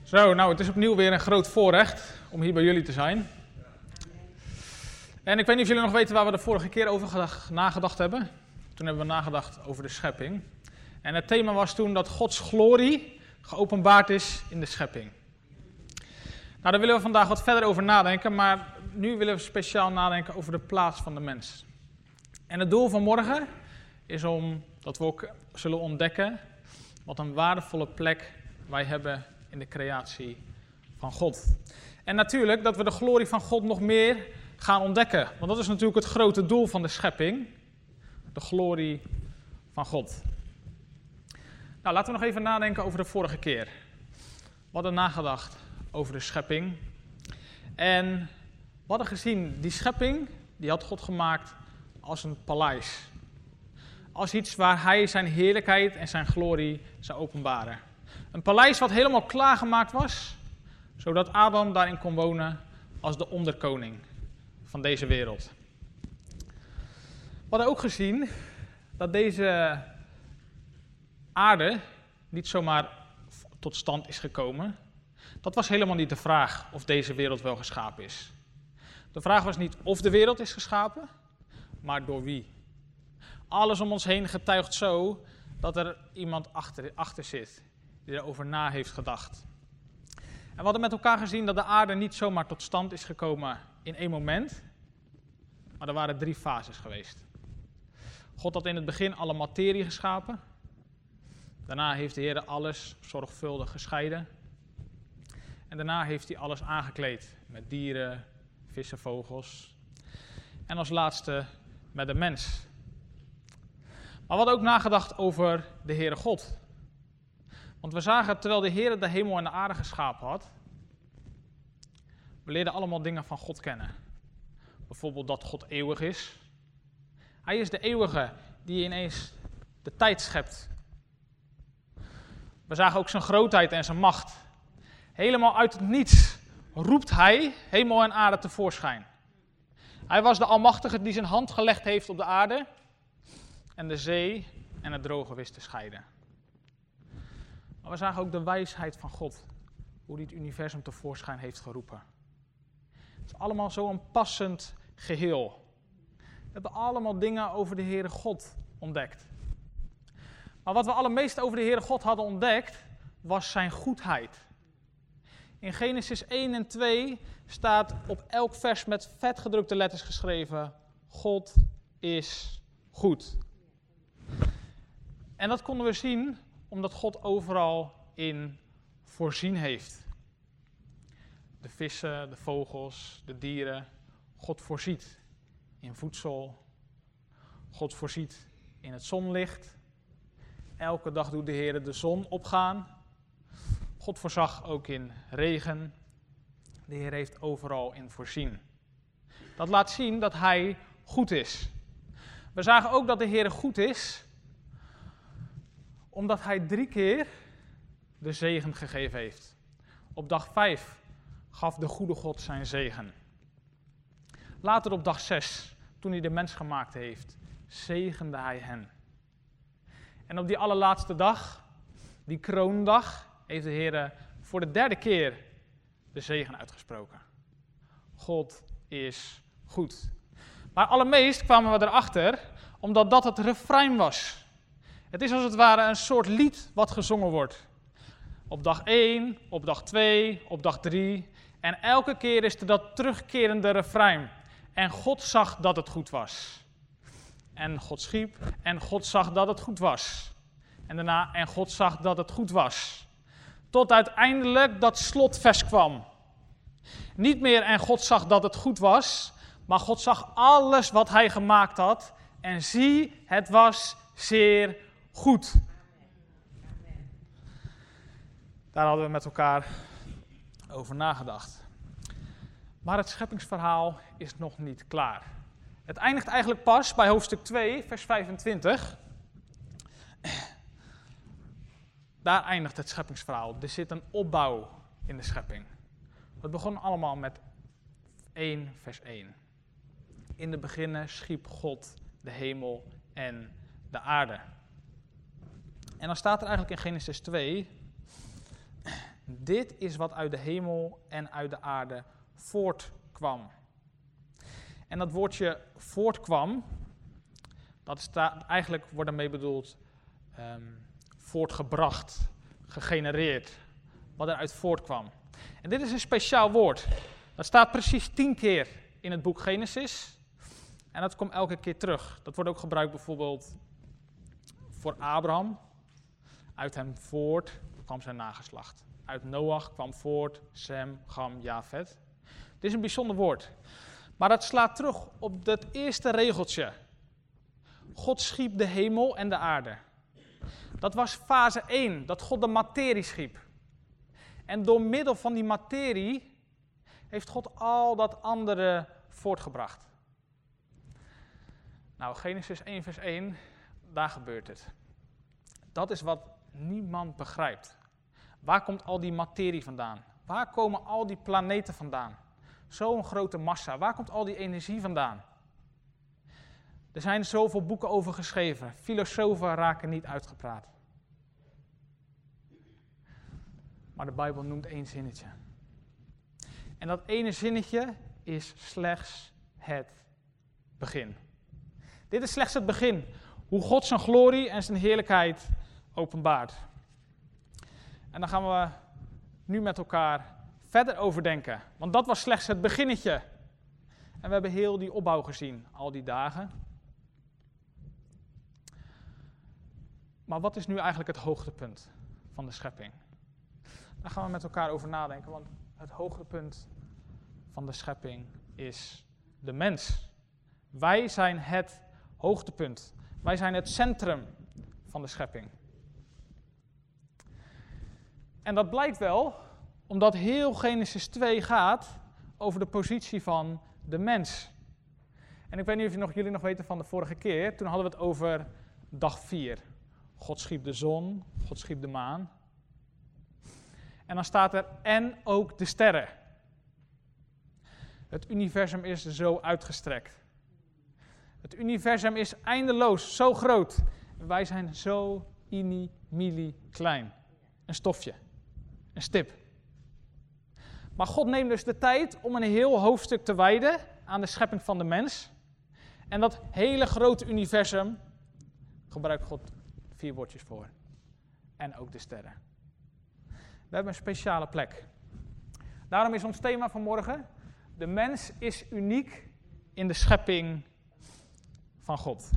Zo, nou, het is opnieuw weer een groot voorrecht om hier bij jullie te zijn. En ik weet niet of jullie nog weten waar we de vorige keer over nagedacht hebben. Toen hebben we nagedacht over de schepping. En het thema was toen dat Gods glorie geopenbaard is in de schepping. Nou, daar willen we vandaag wat verder over nadenken, maar nu willen we speciaal nadenken over de plaats van de mens. En het doel van morgen is dat we ook zullen ontdekken wat een waardevolle plek wij hebben in de creatie van God. En natuurlijk dat we de glorie van God nog meer gaan ontdekken. Want dat is natuurlijk het grote doel van de schepping. De glorie van God. Nou, laten we nog even nadenken over de vorige keer. We hadden nagedacht over de schepping. En we hadden gezien, die schepping, die had God gemaakt als een paleis. Als iets waar hij zijn heerlijkheid en zijn glorie zou openbaren. Een paleis wat helemaal klaargemaakt was, zodat Adam daarin kon wonen als de onderkoning van deze wereld. We hadden ook gezien dat deze aarde niet zomaar tot stand is gekomen. Dat was helemaal niet de vraag of deze wereld wel geschapen is. De vraag was niet of de wereld is geschapen, maar door wie. Alles om ons heen getuigt zo dat er iemand achter zit die erover na heeft gedacht. En we hadden met elkaar gezien dat de aarde niet zomaar tot stand is gekomen in één moment, maar er waren 3 fases geweest. God had in het begin alle materie geschapen. Daarna heeft de Heer alles zorgvuldig gescheiden. En daarna heeft hij alles aangekleed met dieren, vissen, vogels. En als laatste met de mens. Maar we hadden ook nagedacht over de Heere God. Want we zagen, terwijl de Heer de hemel en de aarde geschapen had, we leerden allemaal dingen van God kennen. Bijvoorbeeld dat God eeuwig is. Hij is de eeuwige die ineens de tijd schept. We zagen ook zijn grootheid en zijn macht. Helemaal uit het niets roept hij hemel en aarde tevoorschijn. Hij was de Almachtige die zijn hand gelegd heeft op de aarde en de zee en het droge wist te scheiden. Maar we zagen ook de wijsheid van God, hoe hij het universum tevoorschijn heeft geroepen. Het is allemaal zo'n passend geheel. We hebben allemaal dingen over de Heere God ontdekt. Maar wat we allermeest over de Heere God hadden ontdekt, was zijn goedheid. In Genesis 1 en 2 staat op elk vers met vetgedrukte letters geschreven: God is goed. En dat konden we zien omdat God overal in voorzien heeft. De vissen, de vogels, de dieren. God voorziet in voedsel. God voorziet in het zonlicht. Elke dag doet de Heer de zon opgaan. God voorzag ook in regen. De Heer heeft overal in voorzien. Dat laat zien dat hij goed is. We zagen ook dat de Heer goed is, omdat hij 3 keer de zegen gegeven heeft. Op dag 5 gaf de goede God zijn zegen. Later op dag 6, toen hij de mens gemaakt heeft, zegende hij hen. En op die allerlaatste dag, die kroondag, heeft de Heer voor de 3e keer de zegen uitgesproken. God is goed. Maar allermeest kwamen we erachter, omdat dat het refrein was. Het is als het ware een soort lied wat gezongen wordt. Op dag 1, op dag 2, op dag 3. En elke keer is er dat terugkerende refrein. En God zag dat het goed was. En God schiep en God zag dat het goed was. En daarna en God zag dat het goed was. Tot uiteindelijk dat slotvers kwam. Niet meer en God zag dat het goed was, maar God zag alles wat hij gemaakt had. En zie, het was zeer goed. Daar hadden we met elkaar over nagedacht. Maar het scheppingsverhaal is nog niet klaar. Het eindigt eigenlijk pas bij hoofdstuk 2, vers 25. Daar eindigt het scheppingsverhaal. Er zit een opbouw in de schepping. Het begon allemaal met 1, vers 1. In de beginnen schiep God de hemel en de aarde. En dan staat er eigenlijk in Genesis 2... Dit is wat uit de hemel en uit de aarde voortkwam. En dat woordje voortkwam, eigenlijk wordt daarmee bedoeld voortgebracht, gegenereerd, wat eruit voortkwam. En dit is een speciaal woord. Dat staat precies 10 keer in het boek Genesis. En dat komt elke keer terug. Dat wordt ook gebruikt bijvoorbeeld voor Abraham. Uit hem voort kwam zijn nageslacht. Uit Noach kwam voort Sem, Cham, Jafet. Dit is een bijzonder woord. Maar dat slaat terug op dat eerste regeltje. God schiep de hemel en de aarde. Dat was fase 1, dat God de materie schiep. En door middel van die materie heeft God al dat andere voortgebracht. Nou, Genesis 1 vers 1, daar gebeurt het. Dat is wat niemand begrijpt. Waar komt al die materie vandaan? Waar komen al die planeten vandaan? Zo'n grote massa, waar komt al die energie vandaan? Er zijn zoveel boeken over geschreven. Filosofen raken niet uitgepraat. Maar de Bijbel noemt 1 zinnetje. En dat ene zinnetje is slechts het begin. Dit is slechts het begin. Hoe God zijn glorie en zijn heerlijkheid openbaart. En dan gaan we nu met elkaar verder overdenken. Want dat was slechts het beginnetje. En we hebben heel die opbouw gezien, al die dagen. Maar wat is nu eigenlijk het hoogtepunt van de schepping? Daar gaan we met elkaar over nadenken, want het hoogtepunt van de schepping is de mens. Wij zijn het hoogtepunt. Wij zijn het centrum van de schepping. En dat blijkt wel, omdat heel Genesis 2 gaat over de positie van de mens. En ik weet niet of jullie nog weten van de vorige keer, toen hadden we het over dag 4. God schiep de zon, God schiep de maan. En dan staat er, en ook de sterren. Het universum is zo uitgestrekt. Het universum is eindeloos, zo groot. En wij zijn zo mini klein. Een stofje, een stip. Maar God neemt dus de tijd om een heel hoofdstuk te wijden aan de schepping van de mens. En dat hele grote universum gebruikt God 4 woordjes voor. En ook de sterren. We hebben een speciale plek. Daarom is ons thema vanmorgen: de mens is uniek in de schepping van God.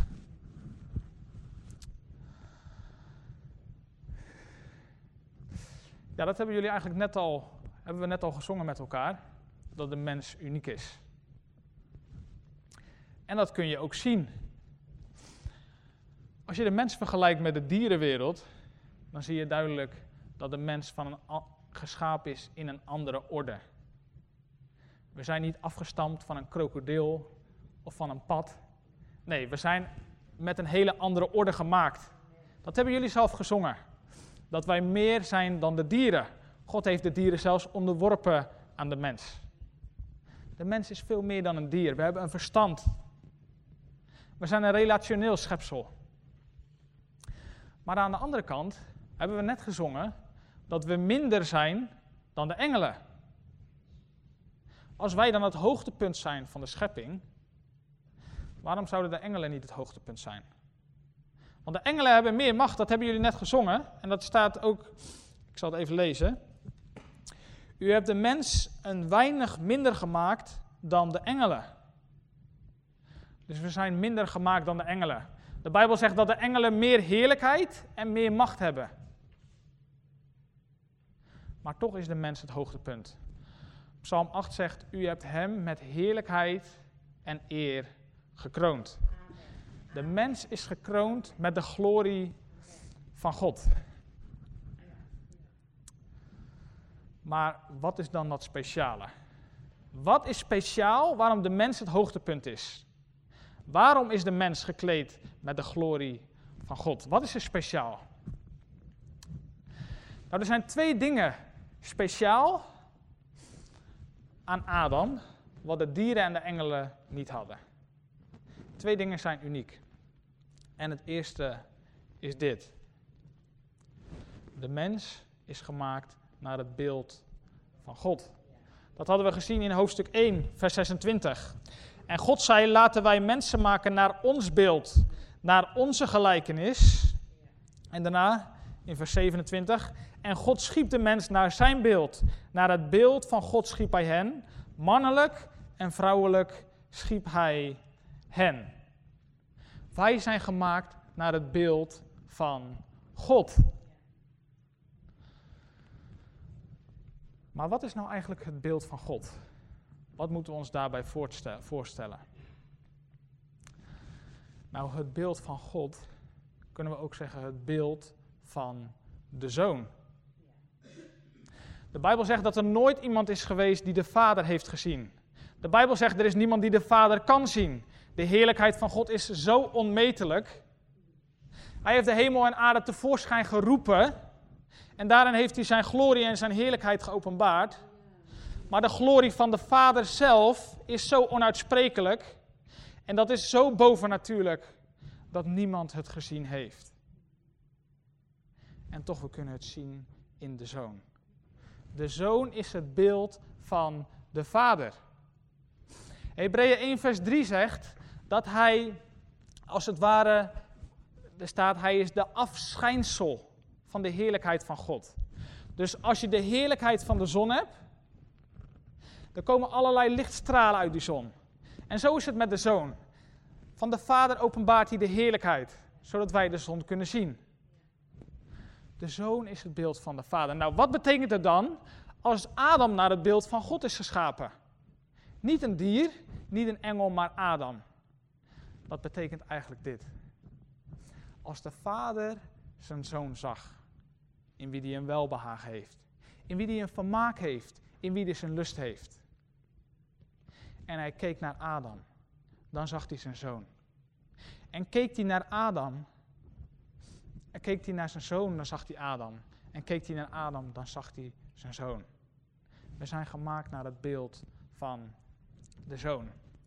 Ja, dat hebben jullie eigenlijk hebben we net al gezongen met elkaar, dat de mens uniek is. En dat kun je ook zien. Als je de mens vergelijkt met de dierenwereld, dan zie je duidelijk dat de mens geschapen is in een andere orde. We zijn niet afgestamd van een krokodil of van een pad. Nee, we zijn met een hele andere orde gemaakt. Dat hebben jullie zelf gezongen. Dat wij meer zijn dan de dieren. God heeft de dieren zelfs onderworpen aan de mens. De mens is veel meer dan een dier. We hebben een verstand. We zijn een relationeel schepsel. Maar aan de andere kant hebben we net gezongen dat we minder zijn dan de engelen. Als wij dan het hoogtepunt zijn van de schepping, waarom zouden de engelen niet het hoogtepunt zijn? Want de engelen hebben meer macht, dat hebben jullie net gezongen. En dat staat ook, ik zal het even lezen. U hebt de mens een weinig minder gemaakt dan de engelen. Dus we zijn minder gemaakt dan de engelen. De Bijbel zegt dat de engelen meer heerlijkheid en meer macht hebben. Maar toch is de mens het hoogtepunt. Psalm 8 zegt, u hebt hem met heerlijkheid en eer gekroond. De mens is gekroond met de glorie van God. Maar wat is dan dat speciale? Wat is speciaal waarom de mens het hoogtepunt is? Waarom is de mens gekleed met de glorie van God? Wat is er speciaal? Nou, er zijn 2 dingen speciaal aan Adam, wat de dieren en de engelen niet hadden. 2 dingen zijn uniek. En het eerste is dit. De mens is gemaakt naar het beeld van God. Dat hadden we gezien in hoofdstuk 1, vers 26. En God zei, laten wij mensen maken naar ons beeld, naar onze gelijkenis. En daarna, in vers 27, en God schiep de mens naar zijn beeld. Naar het beeld van God schiep hij hen. Mannelijk en vrouwelijk schiep hij hen. Wij zijn gemaakt naar het beeld van God. Maar wat is nou eigenlijk het beeld van God? Wat moeten we ons daarbij voorstellen? Nou, het beeld van God, kunnen we ook zeggen het beeld van de Zoon. De Bijbel zegt dat er nooit iemand is geweest die de Vader heeft gezien. De Bijbel zegt er is niemand die de Vader kan zien. De heerlijkheid van God is zo onmetelijk. Hij heeft de hemel en aarde tevoorschijn geroepen. En daarin heeft hij zijn glorie en zijn heerlijkheid geopenbaard. Maar de glorie van de Vader zelf is zo onuitsprekelijk. En dat is zo bovennatuurlijk dat niemand het gezien heeft. En toch, we kunnen het zien in de Zoon. De Zoon is het beeld van de Vader. Hebreeën 1 vers 3 zegt dat hij, als het ware, er staat, hij is de afschijnsel van de heerlijkheid van God. Dus als je de heerlijkheid van de zon hebt, dan komen allerlei lichtstralen uit die zon. En zo is het met de Zoon. Van de Vader openbaart hij de heerlijkheid, zodat wij de zon kunnen zien. De Zoon is het beeld van de Vader. Nou, wat betekent het dan als Adam naar het beeld van God is geschapen? Niet een dier, niet een engel, maar Adam. Dat betekent eigenlijk dit. Als de Vader zijn Zoon zag, in wie hij een welbehagen heeft, in wie hij een vermaak heeft, in wie hij zijn lust heeft. En hij keek naar Adam, dan zag hij zijn zoon. En keek hij naar Adam, en keek hij naar zijn zoon, dan zag hij Adam. En keek hij naar Adam, dan zag hij zijn zoon. We zijn gemaakt naar het beeld van de Zoon.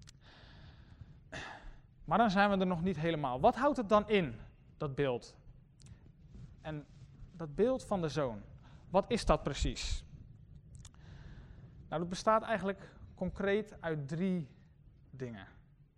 Maar dan zijn we er nog niet helemaal. Wat houdt het dan in, dat beeld? En dat beeld van de Zoon, wat is dat precies? Nou, dat bestaat eigenlijk concreet uit 3 dingen.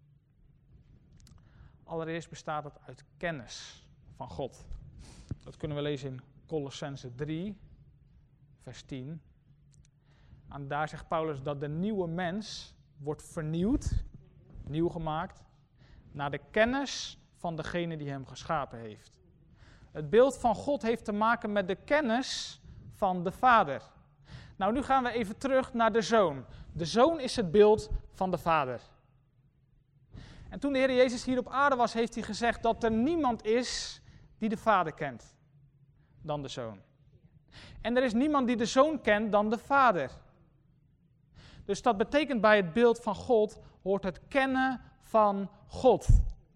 Allereerst bestaat het uit kennis van God. Dat kunnen we lezen in Kolossenzen 3, vers 10. En daar zegt Paulus dat de nieuwe mens wordt vernieuwd, nieuw gemaakt, naar de kennis van degene die hem geschapen heeft. Het beeld van God heeft te maken met de kennis van de Vader. Nou, nu gaan we even terug naar de Zoon. De Zoon is het beeld van de Vader. En toen de Heer Jezus hier op aarde was, heeft hij gezegd dat er niemand is die de Vader kent dan de Zoon. En er is niemand die de Zoon kent dan de Vader. Dus dat betekent bij het beeld van God hoort het kennen van God.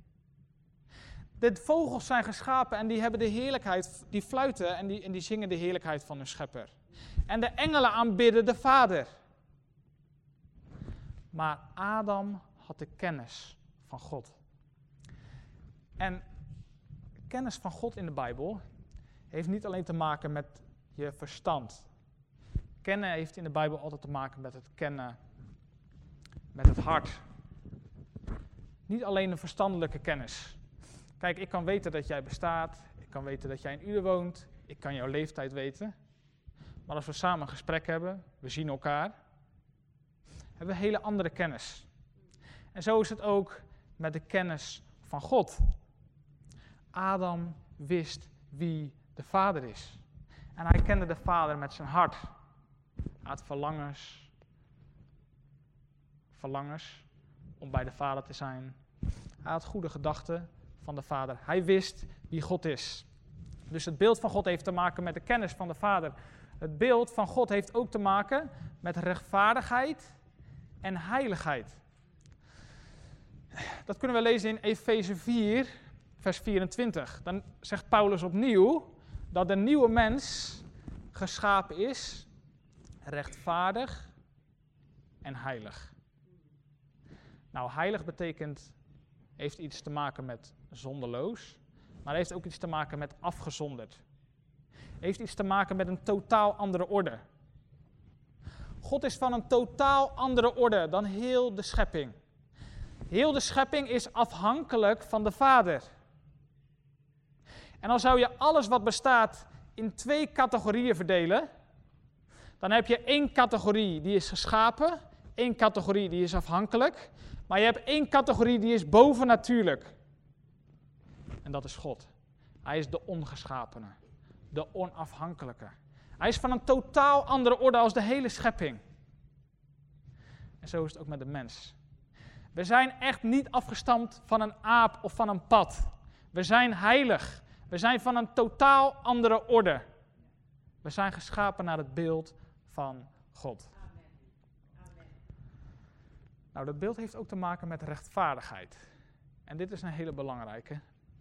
De vogels zijn geschapen en die hebben de heerlijkheid, die fluiten en die zingen de heerlijkheid van hun schepper. En de engelen aanbidden de Vader. Maar Adam had de kennis van God. En kennis van God in de Bijbel heeft niet alleen te maken met je verstand. Kennen heeft in de Bijbel altijd te maken met het kennen met het hart. Niet alleen een verstandelijke kennis. Kijk, ik kan weten dat jij bestaat. Ik kan weten dat jij in Uden woont. Ik kan jouw leeftijd weten. Maar als we samen een gesprek hebben, we zien elkaar, hebben we hele andere kennis. En zo is het ook met de kennis van God. Adam wist wie de Vader is. En hij kende de Vader met zijn hart. Hij had verlangens om bij de Vader te zijn. Hij had goede gedachten van de Vader. Hij wist wie God is. Dus het beeld van God heeft te maken met de kennis van de Vader. Het beeld van God heeft ook te maken met rechtvaardigheid en heiligheid. Dat kunnen we lezen in Efeze 4, vers 24. Dan zegt Paulus opnieuw dat de nieuwe mens geschapen is, rechtvaardig en heilig. Nou, heilig heeft iets te maken met zonderloos, maar heeft ook iets te maken met afgezonderd. heeft iets te maken met een totaal andere orde. God is van een totaal andere orde dan heel de schepping. Heel de schepping is afhankelijk van de Vader. En dan zou je alles wat bestaat in 2 categorieën verdelen. Dan heb je 1 categorie die is geschapen, 1 categorie die is afhankelijk. Maar je hebt 1 categorie die is bovennatuurlijk. En dat is God. Hij is de ongeschapene, de onafhankelijke. Hij is van een totaal andere orde als de hele schepping. En zo is het ook met de mens. We zijn echt niet afgestamd van een aap of van een pad. We zijn heilig. We zijn van een totaal andere orde. We zijn geschapen naar het beeld van God. Amen. Nou, dat beeld heeft ook te maken met rechtvaardigheid. En dit is een hele belangrijke.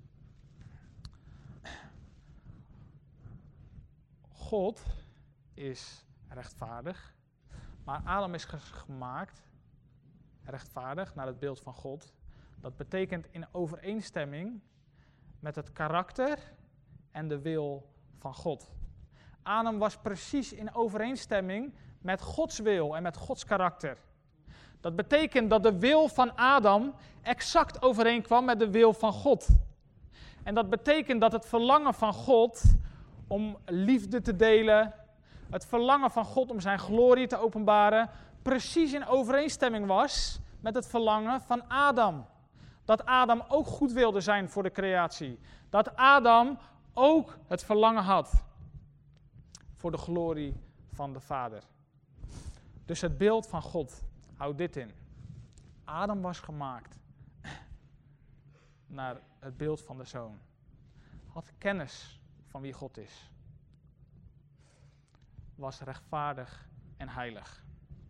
God is rechtvaardig, maar Adam is gemaakt rechtvaardig naar het beeld van God. Dat betekent in overeenstemming met het karakter en de wil van God. Adam was precies in overeenstemming met Gods wil en met Gods karakter. Dat betekent dat de wil van Adam exact overeenkwam met de wil van God. En dat betekent dat het verlangen van God om liefde te delen, het verlangen van God om zijn glorie te openbaren, precies in overeenstemming was met het verlangen van Adam. Dat Adam ook goed wilde zijn voor de creatie. Dat Adam ook het verlangen had voor de glorie van de Vader. Dus het beeld van God houdt dit in. Adam was gemaakt naar het beeld van de Zoon. Had kennis van wie God is. Was rechtvaardig en heilig.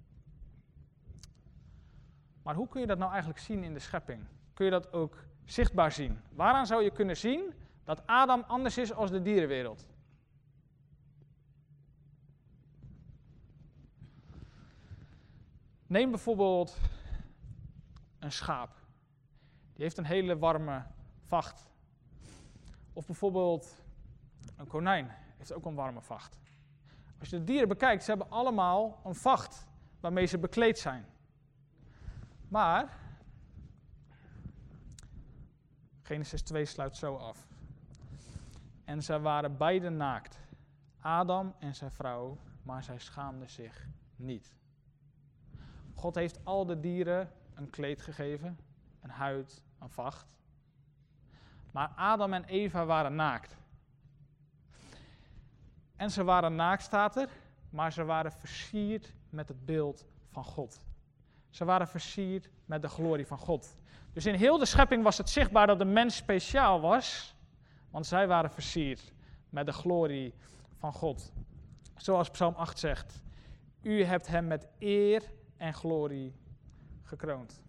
Maar hoe kun je dat nou eigenlijk zien in de schepping? Kun je dat ook zichtbaar zien? Waaraan zou je kunnen zien dat Adam anders is als de dierenwereld? Neem bijvoorbeeld een schaap. Die heeft een hele warme vacht. Of bijvoorbeeld een konijn heeft ook een warme vacht. Als je de dieren bekijkt, ze hebben allemaal een vacht waarmee ze bekleed zijn. Maar Genesis 2 sluit zo af. En zij waren beiden naakt, Adam en zijn vrouw, maar zij schaamden zich niet. God heeft al de dieren een kleed gegeven, een huid, een vacht. Maar Adam en Eva waren naakt. En ze waren naakt, staat er, maar ze waren versierd met het beeld van God. Ze waren versierd met de glorie van God. Dus in heel de schepping was het zichtbaar dat de mens speciaal was, want zij waren versierd met de glorie van God. Zoals Psalm 8 zegt, u hebt hem met eer en glorie gekroond.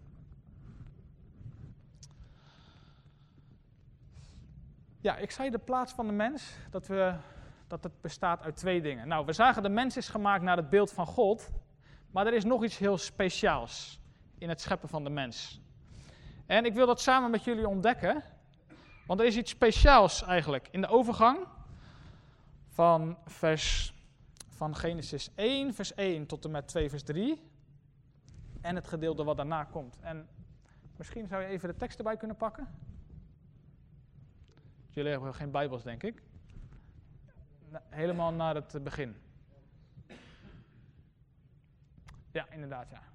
Ja, ik zei de plaats van de mens, dat het bestaat uit 2 dingen. Nou, we zagen de mens is gemaakt naar het beeld van God, maar er is nog iets heel speciaals in het scheppen van de mens. En ik wil dat samen met jullie ontdekken, want er is iets speciaals eigenlijk in de overgang van Genesis 1, vers 1 tot en met 2, vers 3 en het gedeelte wat daarna komt. En misschien zou je even de tekst erbij kunnen pakken. Jullie hebben geen Bijbels, denk ik. Helemaal naar het begin. Ja, inderdaad, ja.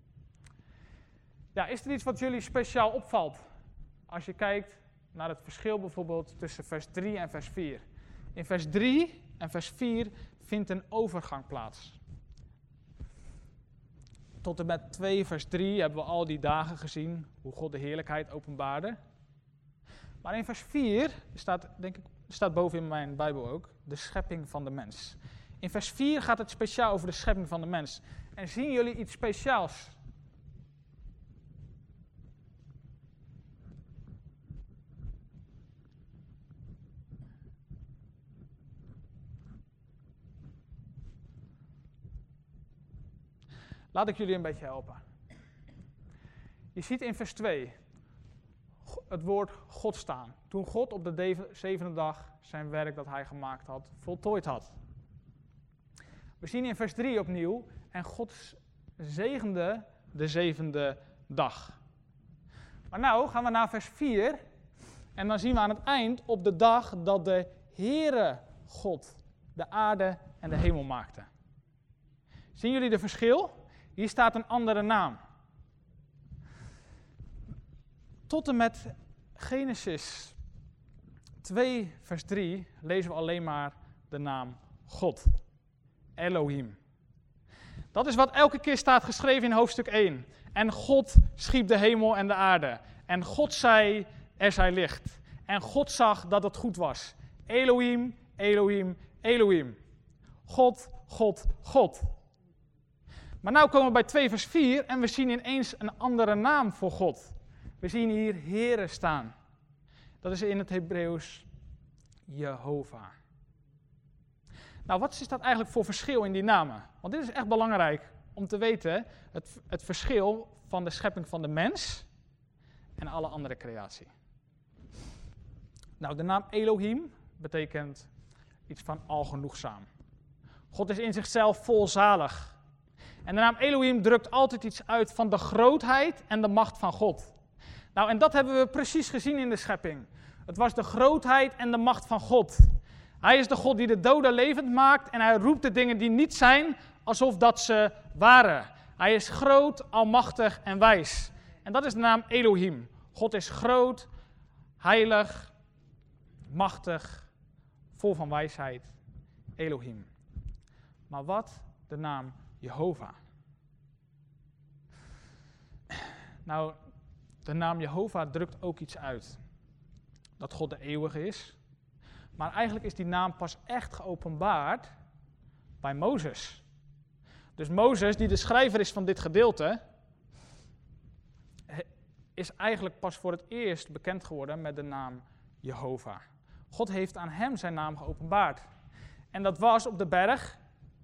Ja, is er iets wat jullie speciaal opvalt? Als je kijkt naar het verschil bijvoorbeeld tussen vers 3 en vers 4. In vers 3 en vers 4 vindt een overgang plaats. Tot en met 2 vers 3 hebben we al die dagen gezien, hoe God de heerlijkheid openbaarde. Maar in vers 4, staat boven in mijn Bijbel ook, de schepping van de mens. In vers 4 gaat het speciaal over de schepping van de mens. En zien jullie iets speciaals? Laat ik jullie een beetje helpen. Je ziet in vers 2, het woord God staan. Toen God op de zevende dag zijn werk dat hij gemaakt had, voltooid had. We zien in vers 3 opnieuw, en God zegende de zevende dag. Maar nou gaan we naar vers 4 en dan zien we aan het eind op de dag dat de Heere God de aarde en de hemel maakte. Zien jullie de verschil? Hier staat een andere naam. Tot en met Genesis 2 vers 3 lezen we alleen maar de naam God. Elohim. Dat is wat elke keer staat geschreven in hoofdstuk 1. En God schiep de hemel en de aarde. En God zei, er zij licht. En God zag dat het goed was. Elohim, Elohim, Elohim. God, God, God. Maar nu komen we bij 2 vers 4 en we zien ineens een andere naam voor God. We zien hier Heere staan. Dat is in het Hebreeuws Jehovah. Nou, wat is dat eigenlijk voor verschil in die namen? Want dit is echt belangrijk om te weten, het verschil van de schepping van de mens en alle andere creatie. Nou, de naam Elohim betekent iets van algenoegzaam. God is in zichzelf volzalig. En de naam Elohim drukt altijd iets uit van de grootheid en de macht van God. Nou, en dat hebben we precies gezien in de schepping. Het was de grootheid en de macht van God. Hij is de God die de doden levend maakt en hij roept de dingen die niet zijn alsof dat ze waren. Hij is groot, almachtig en wijs. En dat is de naam Elohim. God is groot, heilig, machtig, vol van wijsheid. Elohim. Maar wat de naam Jehovah? Nou, de naam Jehovah drukt ook iets uit. Dat God de eeuwige is. Maar eigenlijk is die naam pas echt geopenbaard bij Mozes. Dus Mozes, die de schrijver is van dit gedeelte, is eigenlijk pas voor het eerst bekend geworden met de naam Jehovah. God heeft aan hem zijn naam geopenbaard. En dat was op de berg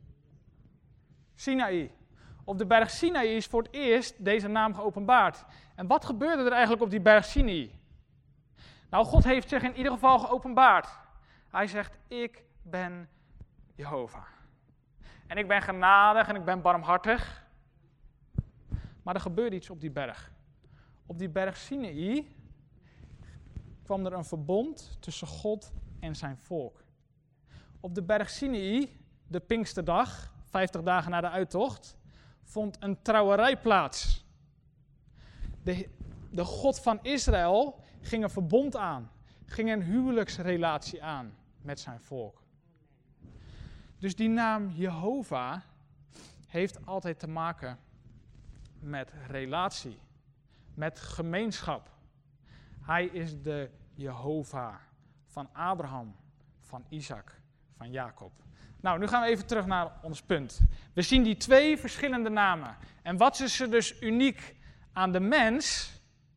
Sinaï. Op de berg Sinaï is voor het eerst deze naam geopenbaard. En wat gebeurde er eigenlijk op die berg Sinaï? Nou, God heeft zich in ieder geval geopenbaard. Hij zegt, ik ben Jehovah. En ik ben genadig en ik ben barmhartig. Maar er gebeurde iets op die berg. Op die berg Sinaï kwam er een verbond tussen God en zijn volk. Op de berg Sinaï, de Pinksterdag, 50 dagen na de uittocht, vond een trouwerij plaats. De God van Israël ging een verbond aan, ging een huwelijksrelatie aan met zijn volk. Dus die naam Jehovah heeft altijd te maken met relatie, met gemeenschap. Hij is de Jehovah van Abraham, van Isaac, van Jacob. Nou, nu gaan we even terug naar ons punt. We zien die twee verschillende namen. En wat is er dus uniek aan de mens?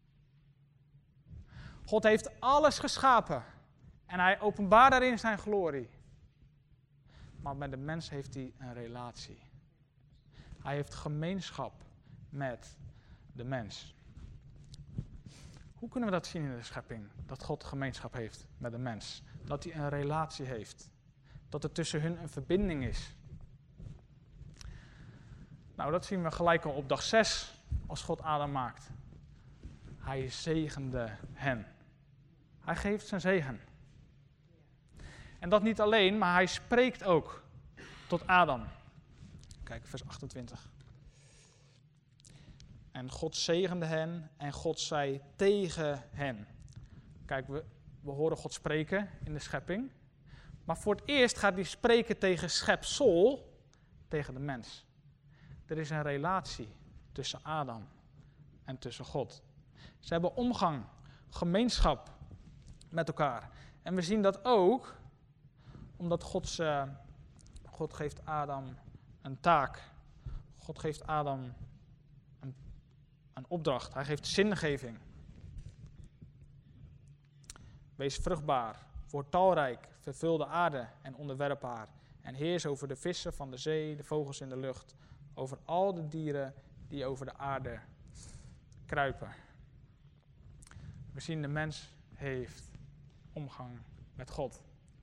God heeft alles geschapen en hij openbaart daarin zijn glorie. Maar met de mens heeft hij een relatie. Hij heeft gemeenschap met de mens. Hoe kunnen we dat zien in de schepping? Dat God gemeenschap heeft met de mens. Dat hij een relatie heeft. Dat er tussen hun een verbinding is. Nou, dat zien we gelijk al op dag 6, als God Adam maakt. Hij zegende hen. Hij geeft zijn zegen. En dat niet alleen, maar hij spreekt ook tot Adam. Kijk, vers 28. En God zegende hen en God zei tegen hen. Kijk, we horen God spreken in de schepping. Maar voor het eerst gaat hij spreken tegen schepsel, tegen de mens. Er is een relatie tussen Adam en tussen God. Ze hebben omgang, gemeenschap met elkaar. En we zien dat ook omdat God geeft Adam een taak. God geeft Adam een opdracht. Hij geeft zingeving. Wees vruchtbaar, word talrijk, vervul de aarde en onderwerp haar. En heers over de vissen van de zee, de vogels in de lucht, over al de dieren die over de aarde kruipen. We zien de mens heeft omgang met God.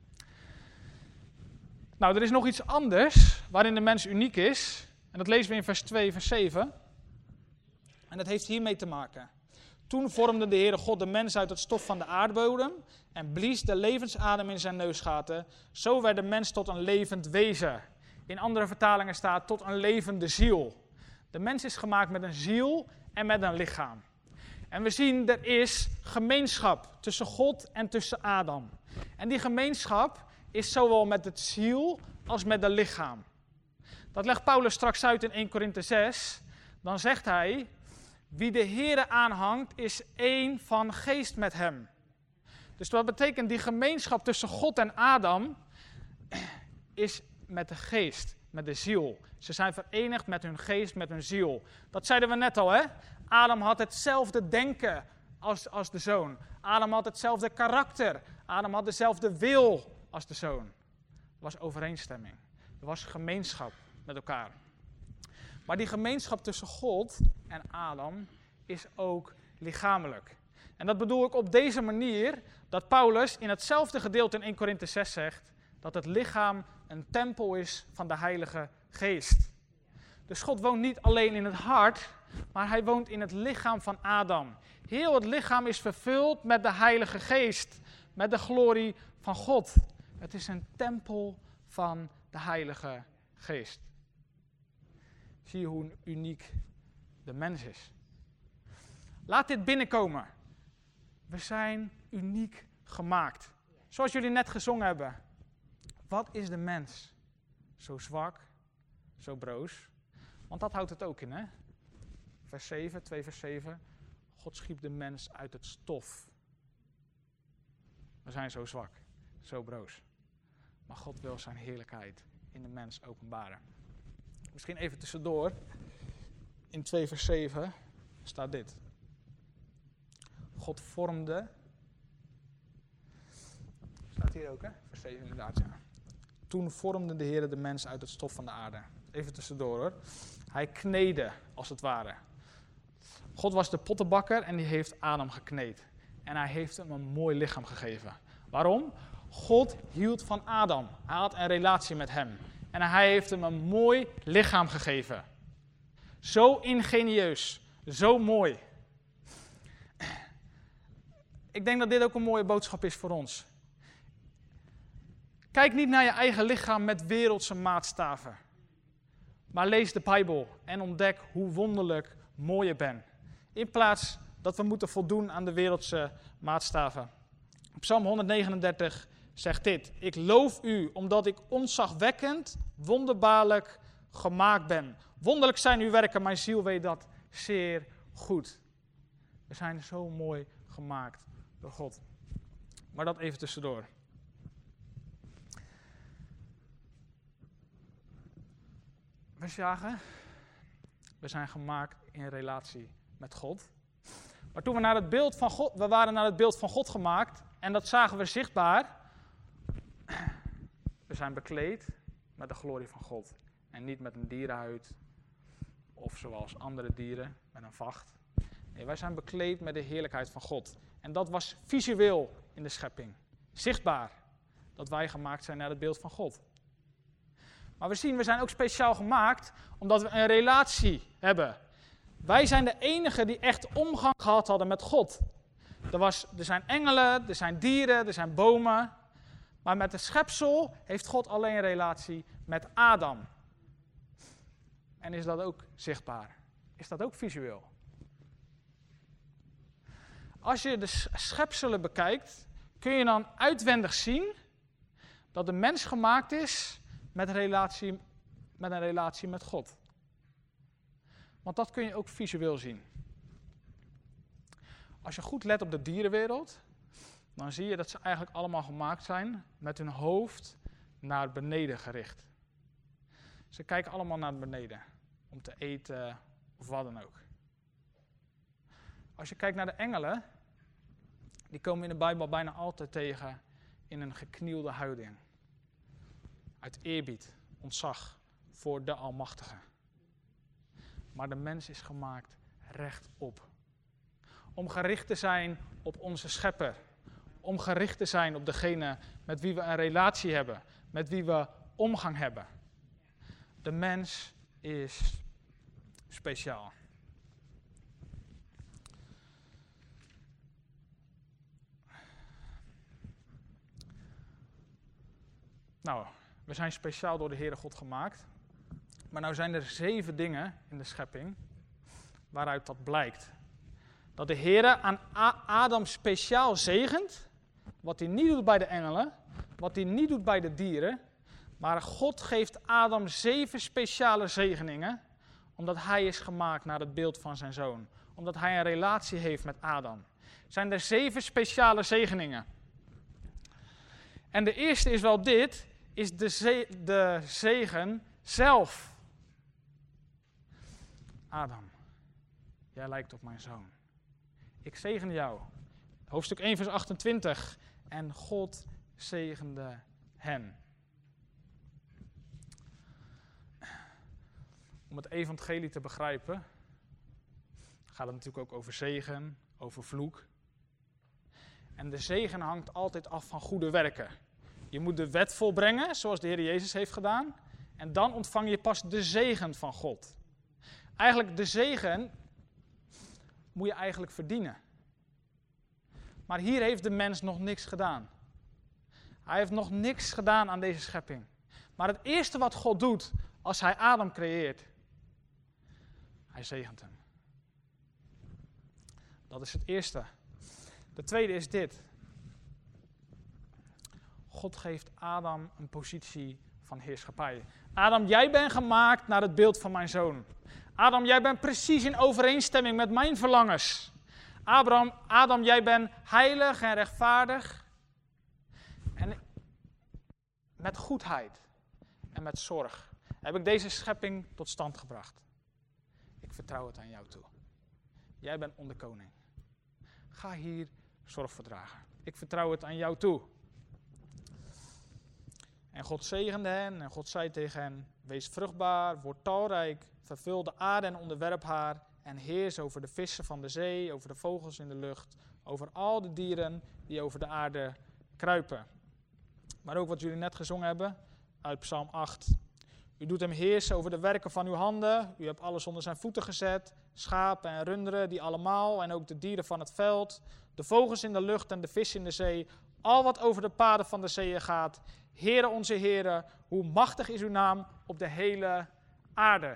Nou, er is nog iets anders waarin de mens uniek is. En dat lezen we in vers 2, vers 7. En dat heeft hiermee te maken. Toen vormde de Heere God de mens uit het stof van de aardbodem en blies de levensadem in zijn neusgaten. Zo werd de mens tot een levend wezen. In andere vertalingen staat tot een levende ziel. De mens is gemaakt met een ziel en met een lichaam. En we zien, er is gemeenschap tussen God en tussen Adam. En die gemeenschap is zowel met het ziel als met het lichaam. Dat legt Paulus straks uit in 1 Korinthe 6. Dan zegt hij, wie de Heere aanhangt is één van geest met hem. Dus wat betekent die gemeenschap tussen God en Adam is met de geest, met de ziel. Ze zijn verenigd met hun geest, met hun ziel. Dat zeiden we net al, hè? Adam had hetzelfde denken als de zoon. Adam had hetzelfde karakter. Adam had dezelfde wil als de zoon. Er was overeenstemming. Er was gemeenschap met elkaar. Maar die gemeenschap tussen God en Adam is ook lichamelijk. En dat bedoel ik op deze manier dat Paulus in hetzelfde gedeelte in 1 Korinthe 6 zegt dat het lichaam een tempel is van de Heilige Geest. Dus God woont niet alleen in het hart, maar hij woont in het lichaam van Adam. Heel het lichaam is vervuld met de Heilige Geest, met de glorie van God. Het is een tempel van de Heilige Geest. Zie je hoe uniek de mens is. Laat dit binnenkomen. We zijn uniek gemaakt. Zoals jullie net gezongen hebben. Wat is de mens? Zo zwak, zo broos. Want dat houdt het ook in, hè? Vers 7, 2 vers 7. God schiep de mens uit het stof. We zijn zo zwak, zo broos. Maar God wil zijn heerlijkheid in de mens openbaren. Misschien even tussendoor. In 2 vers 7 staat dit. God vormde. Staat hier ook, hè? Vers 7 inderdaad, ja. Toen vormde de Heer de mens uit het stof van de aarde. Even tussendoor hoor. Hij kneedde, als het ware. God was de pottenbakker en die heeft Adam gekneed. En hij heeft hem een mooi lichaam gegeven. Waarom? God hield van Adam. Hij had een relatie met hem. En hij heeft hem een mooi lichaam gegeven. Zo ingenieus. Zo mooi. Ik denk dat dit ook een mooie boodschap is voor ons. Kijk niet naar je eigen lichaam met wereldse maatstaven. Maar lees de Bijbel en ontdek hoe wonderlijk mooi je bent. In plaats dat we moeten voldoen aan de wereldse maatstaven. Psalm 139 zegt dit. Ik loof u omdat ik ontzagwekkend, wonderbaarlijk gemaakt ben. Wonderlijk zijn uw werken, mijn ziel weet dat zeer goed. We zijn zo mooi gemaakt door God. Maar dat even tussendoor. We zagen, we zijn gemaakt in relatie met God. Maar toen we naar het beeld van God, we waren naar het beeld van God gemaakt en dat zagen we zichtbaar. We zijn bekleed met de glorie van God en niet met een dierenhuid of zoals andere dieren met een vacht. Nee, wij zijn bekleed met de heerlijkheid van God. En dat was visueel in de schepping. Zichtbaar dat wij gemaakt zijn naar het beeld van God. Maar we zien, we zijn ook speciaal gemaakt omdat we een relatie hebben. Wij zijn de enigen die echt omgang gehad hadden met God. Er zijn engelen, er zijn dieren, er zijn bomen. Maar met de schepsel heeft God alleen een relatie met Adam. En is dat ook zichtbaar? Is dat ook visueel? Als je de schepselen bekijkt, kun je dan uitwendig zien dat de mens gemaakt is met een relatie met God. Want dat kun je ook visueel zien. Als je goed let op de dierenwereld, dan zie je dat ze eigenlijk allemaal gemaakt zijn met hun hoofd naar beneden gericht. Ze kijken allemaal naar beneden om te eten of wat dan ook. Als je kijkt naar de engelen, die komen in de Bijbel bijna altijd tegen in een geknielde houding. Uit eerbied, ontzag voor de Almachtige. Maar de mens is gemaakt rechtop. om gericht te zijn op onze schepper. Om gericht te zijn op degene met wie we een relatie hebben, met wie we omgang hebben. De mens is speciaal. Nou, we zijn speciaal door de Heere God gemaakt. Maar nou zijn er 7 dingen in de schepping waaruit dat blijkt. Dat de Heere aan Adam speciaal zegent, wat hij niet doet bij de engelen, wat hij niet doet bij de dieren. Maar God geeft Adam 7 speciale zegeningen, omdat hij is gemaakt naar het beeld van zijn zoon. Omdat hij een relatie heeft met Adam. Zijn er 7 speciale zegeningen. En de eerste is wel dit, is de zegen zelf. Adam, jij lijkt op mijn zoon. Ik zegen jou. Hoofdstuk 1 vers 28. En God zegende hen. Om het evangelie te begrijpen, gaat het natuurlijk ook over zegen, over vloek. En de zegen hangt altijd af van goede werken. Je moet de wet volbrengen, zoals de Heer Jezus heeft gedaan. En dan ontvang je pas de zegen van God. Eigenlijk, de zegen moet je eigenlijk verdienen. Maar hier heeft de mens nog niks gedaan. Hij heeft nog niks gedaan aan deze schepping. Maar het eerste wat God doet als hij Adam creëert, hij zegent hem. Dat is het eerste. De tweede is dit. God geeft Adam een positie van heerschappij. Adam, jij bent gemaakt naar het beeld van mijn zoon. Adam, jij bent precies in overeenstemming met mijn verlangens. Adam, jij bent heilig en rechtvaardig. En met goedheid en met zorg heb ik deze schepping tot stand gebracht. Ik vertrouw het aan jou toe. Jij bent onderkoning. Ga hier zorg voor dragen. Ik vertrouw het aan jou toe. En God zegende hen en God zei tegen hen, wees vruchtbaar, word talrijk, vervul de aarde en onderwerp haar en heers over de vissen van de zee, over de vogels in de lucht, over al de dieren die over de aarde kruipen. Maar ook wat jullie net gezongen hebben uit Psalm 8. U doet hem heersen over de werken van uw handen, u hebt alles onder zijn voeten gezet, schapen en runderen, die allemaal, en ook de dieren van het veld, de vogels in de lucht en de vissen in de zee, al wat over de paden van de zeeën gaat. Heere onze Heere, hoe machtig is uw naam op de hele aarde.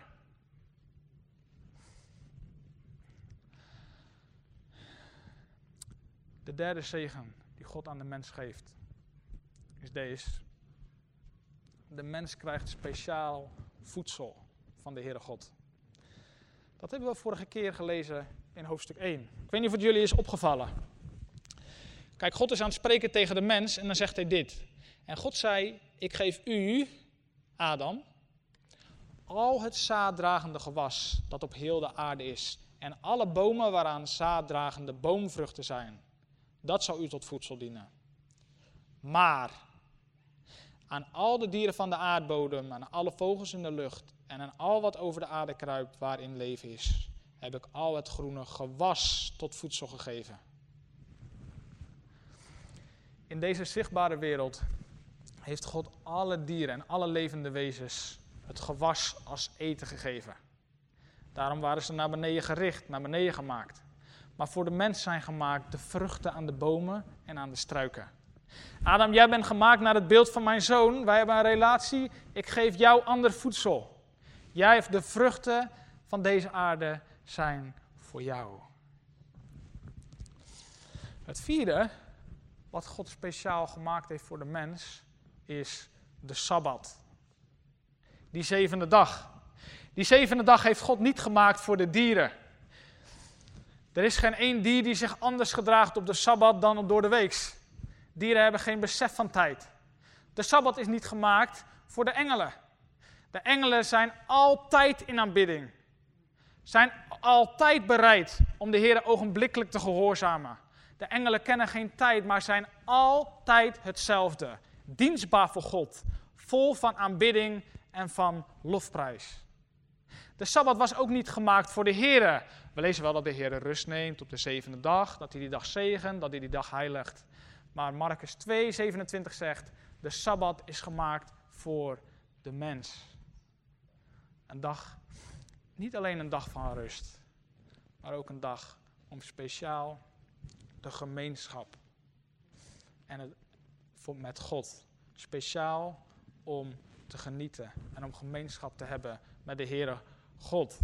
De derde zegen die God aan de mens geeft, is deze. De mens krijgt speciaal voedsel van de Heere God. Dat hebben we vorige keer gelezen in hoofdstuk 1. Ik weet niet of het jullie is opgevallen. Kijk, God is aan het spreken tegen de mens en dan zegt hij dit. En God zei, ik geef u, Adam, al het zaaddragende gewas dat op heel de aarde is. En alle bomen waaraan zaaddragende boomvruchten zijn. Dat zal u tot voedsel dienen. Maar aan al de dieren van de aardbodem, aan alle vogels in de lucht en aan al wat over de aarde kruipt waarin leven is, heb ik al het groene gewas tot voedsel gegeven. In deze zichtbare wereld heeft God alle dieren en alle levende wezens het gewas als eten gegeven. Daarom waren ze naar beneden gericht, naar beneden gemaakt. Maar voor de mens zijn gemaakt de vruchten aan de bomen en aan de struiken. Adam, jij bent gemaakt naar het beeld van mijn zoon. Wij hebben een relatie. Ik geef jou ander voedsel. Jij hebt de vruchten van deze aarde zijn voor jou. Het vierde, wat God speciaal gemaakt heeft voor de mens, is de Sabbat. Die 7e dag. Die 7e dag heeft God niet gemaakt voor de dieren. Er is geen één dier die zich anders gedraagt op de Sabbat dan op door de weeks. Dieren hebben geen besef van tijd. De Sabbat is niet gemaakt voor de engelen. De engelen zijn altijd in aanbidding. Zijn altijd bereid om de Heer ogenblikkelijk te gehoorzamen. De engelen kennen geen tijd, maar zijn altijd hetzelfde. Dienstbaar voor God. Vol van aanbidding en van lofprijs. De Sabbat was ook niet gemaakt voor de Here. We lezen wel dat de Here rust neemt op de 7e dag, dat hij die dag zegent, dat hij die dag heiligt. Maar Markus 2:27 zegt, de Sabbat is gemaakt voor de mens. Een dag, niet alleen een dag van rust, maar ook een dag om speciaal de gemeenschap en met God. Speciaal om te genieten en om gemeenschap te hebben met de Heere God.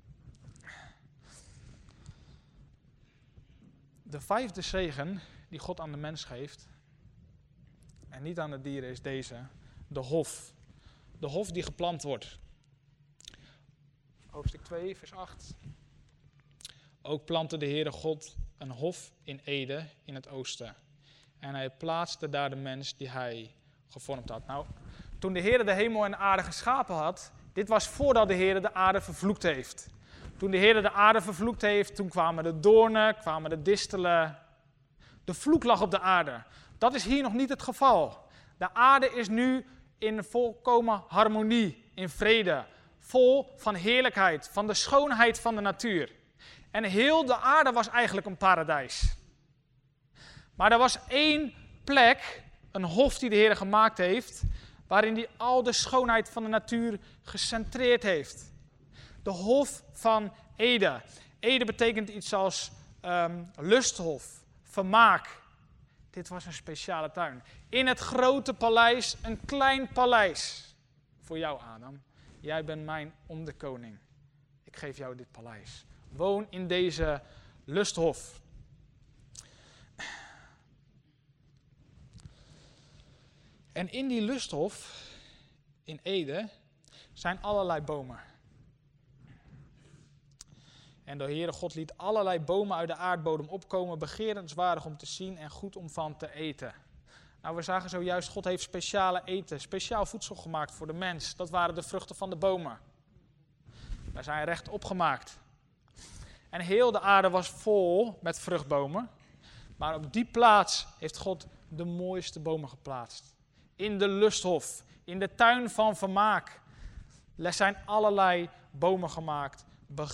De 5e zegen die God aan de mens geeft, en niet aan de dieren, is deze, de hof. De hof die geplant wordt. Hoofdstuk 2, vers 8. Ook plantte de Heere God een hof in Eden in het oosten. En hij plaatste daar de mens die hij gevormd had. Nou, toen de Heere de hemel en de aarde geschapen had, dit was voordat de Heere de aarde vervloekt heeft. Toen de Heere de aarde vervloekt heeft, toen kwamen de doornen, kwamen de distelen. De vloek lag op de aarde. Dat is hier nog niet het geval. De aarde is nu in volkomen harmonie, in vrede. Vol van heerlijkheid, van de schoonheid van de natuur. En heel de aarde was eigenlijk een paradijs. Maar er was één plek, een hof die de Heer gemaakt heeft, waarin hij al de schoonheid van de natuur gecentreerd heeft. De hof van Eden. Eden betekent iets als lusthof, vermaak. Dit was een speciale tuin. In het grote paleis, een klein paleis. Voor jou, Adam. Jij bent mijn onderkoning. Ik geef jou dit paleis. Woon in deze lusthof. En in die lusthof, in Eden, zijn allerlei bomen. En de Heere God liet allerlei bomen uit de aardbodem opkomen, begerenswaardig om te zien en goed om van te eten. Nou, we zagen zojuist, God heeft speciale eten, speciaal voedsel gemaakt voor de mens. Dat waren de vruchten van de bomen. Wij zijn recht opgemaakt. En heel de aarde was vol met vruchtbomen. Maar op die plaats heeft God de mooiste bomen geplaatst. In de lusthof, in de tuin van vermaak. Er zijn allerlei bomen gemaakt,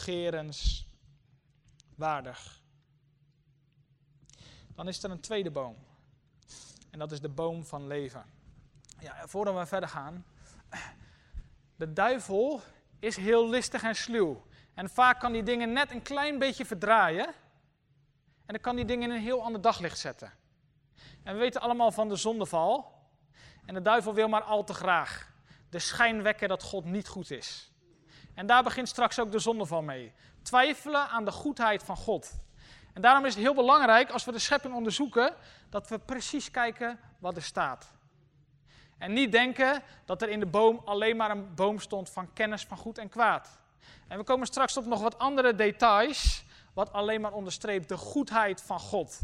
begerenswaardig. Dan is er een tweede boom. En dat is de boom van leven. Ja, voordat we verder gaan. De duivel is heel listig en sluw. En vaak kan die dingen net een klein beetje verdraaien. En dan kan die dingen in een heel ander daglicht zetten. En we weten allemaal van de zondeval. En de duivel wil maar al te graag de schijn wekken dat God niet goed is. En daar begint straks ook de zondeval mee. Twijfelen aan de goedheid van God. En daarom is het heel belangrijk, als we de schepping onderzoeken, dat we precies kijken wat er staat. En niet denken dat er in de boom alleen maar een boom stond van kennis van goed en kwaad. En we komen straks op nog wat andere details, wat alleen maar onderstreept de goedheid van God.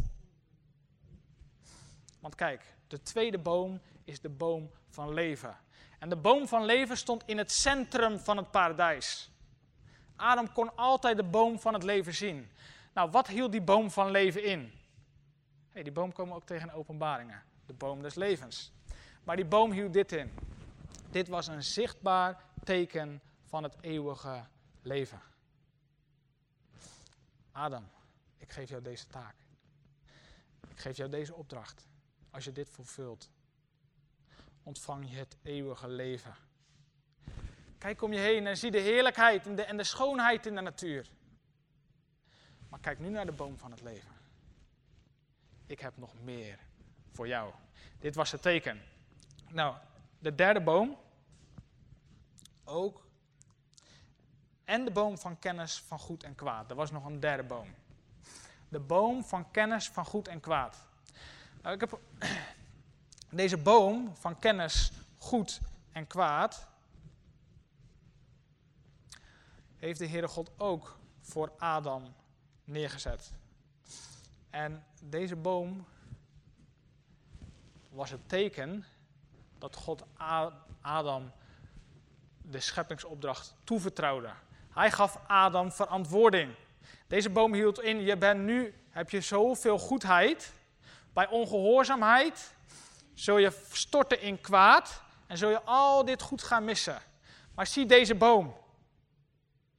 Want kijk, de tweede boom is de boom van leven. En de boom van leven stond in het centrum van het paradijs. Adam kon altijd de boom van het leven zien. Nou, wat hield die boom van leven in? Die boom komen we ook tegen in Openbaringen. De boom des levens. Maar die boom hield dit in. Dit was een zichtbaar teken van het eeuwige leven. Adam, ik geef jou deze taak. Ik geef jou deze opdracht. Als je dit vervult, ontvang je het eeuwige leven. Kijk om je heen en zie de heerlijkheid en de schoonheid in de natuur. Maar kijk nu naar de boom van het leven. Ik heb nog meer voor jou. Dit was het teken. Nou, de derde boom. Ook. En de boom van kennis van goed en kwaad. Er was nog een derde boom. De boom van kennis van goed en kwaad. Nou, ik heb deze boom van kennis goed en kwaad heeft de Heere God ook voor Adam neergezet. En deze boom was het teken dat God Adam de scheppingsopdracht toevertrouwde. Hij gaf Adam verantwoording. Deze boom hield in, heb je zoveel goedheid. Bij ongehoorzaamheid zul je storten in kwaad en zul je al dit goed gaan missen. Maar zie deze boom.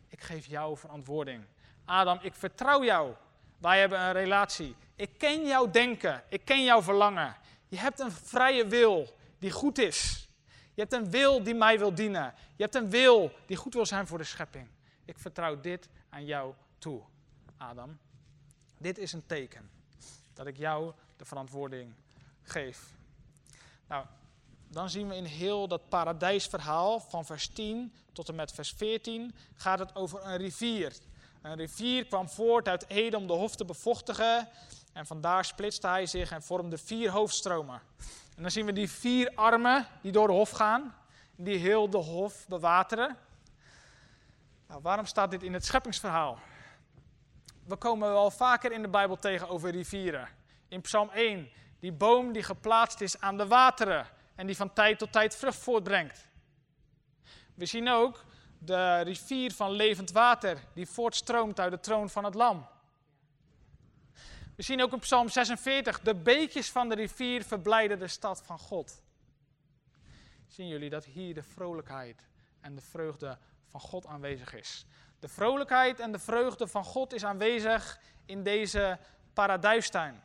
ik geef jou verantwoording. Adam, ik vertrouw jou. Wij hebben een relatie. Ik ken jouw denken. Ik ken jouw verlangen. Je hebt een vrije wil die goed is. Je hebt een wil die mij wil dienen. Je hebt een wil die goed wil zijn voor de schepping. Ik vertrouw dit aan jou toe, Adam. Dit is een teken dat ik jou de verantwoording geef. Nou, dan zien we in heel dat paradijsverhaal van vers 10 tot en met vers 14 gaat het over een rivier. Een rivier kwam voort uit Eden om de hof te bevochtigen. En vandaar splitste hij zich en vormde 4 hoofdstromen. En dan zien we die 4 armen die door de hof gaan. Die heel de hof bewateren. Nou, waarom staat dit in het scheppingsverhaal? We komen wel vaker in de Bijbel tegen over rivieren. In Psalm 1, die boom die geplaatst is aan de wateren. En die van tijd tot tijd vrucht voortbrengt. We zien ook de rivier van levend water die voortstroomt uit de troon van het lam. We zien ook in Psalm 46, de beekjes van de rivier verblijden de stad van God. Zien jullie dat hier de vrolijkheid en de vreugde van God aanwezig is? De vrolijkheid en de vreugde van God is aanwezig in deze paradijstuin.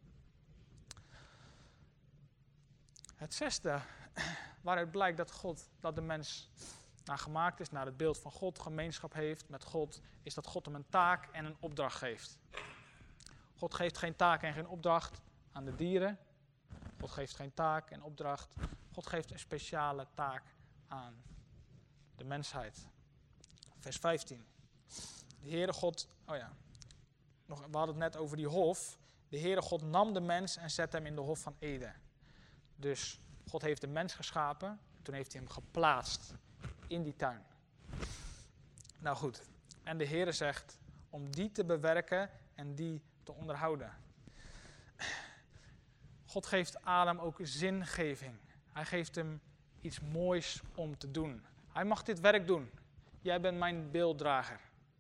Het 6e, waaruit blijkt dat de mens naar gemaakt is, naar het beeld van God, gemeenschap heeft met God, is dat God hem een taak en een opdracht geeft. God geeft geen taak en geen opdracht aan de dieren. God geeft geen taak en opdracht. God geeft een speciale taak aan de mensheid. Vers 15. De Heere God, we hadden het net over die hof. De Heere God nam de mens en zette hem in de hof van Eden. Dus God heeft de mens geschapen, toen heeft hij hem geplaatst in die tuin. Nou goed, en de Heere zegt om die te bewerken en die te onderhouden. God geeft Adam ook zingeving. Hij geeft hem iets moois om te doen. Hij mag dit werk doen. Jij bent mijn beelddrager.